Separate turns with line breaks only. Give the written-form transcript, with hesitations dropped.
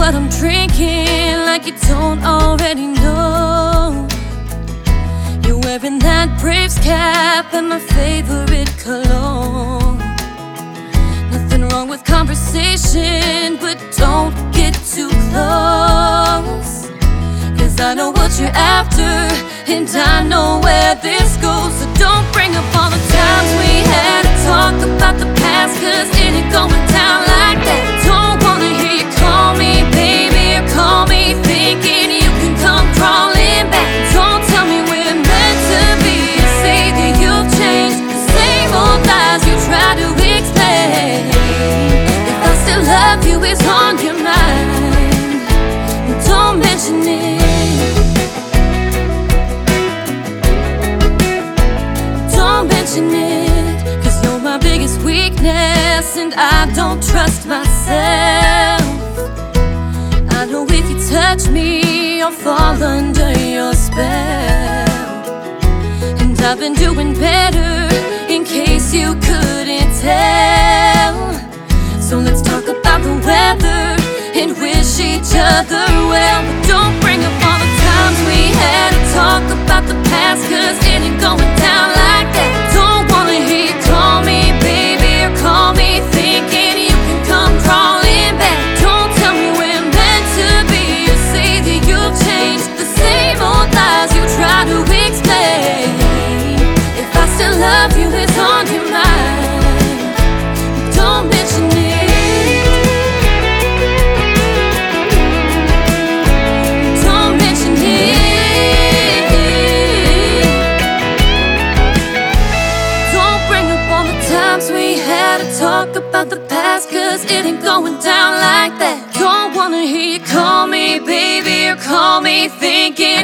what I'm drinking, like you don't already know. You're wearing that Braves cap and my favorite cologne. Nothing wrong with conversation, but don't get too close. 'Cause I know what you're after, and I know where this goes. So don't bring up all the times we had to talk about the past, 'cause it ain't going down like that. Don't wanna hear you call me baby or call me thinking you can come crawling back. Don't tell me we're meant to be, or say that you've changed. The same old lies you try to explain. If I still love you, it's on your mind, don't mention it. It, 'cause you're my biggest weakness, and I don't trust myself. I know if you touch me, I'll fall under your spell. And I've been doing better, in case you couldn't tell. So let's talk about the weather and wish each other well. But don't bring up all the times we had to talk about the past, 'cause it ain't going down like that. Don't wanna hear you call me baby or call me thinking you can come crawling back. Don't tell me we're meant to be, or say that you've changed. The same old lies you try to explain. If I still love you, it's on your mind, don't mention it. We had to talk about the past, 'cause it ain't going down like that. Don't wanna hear you call me baby or call me thinking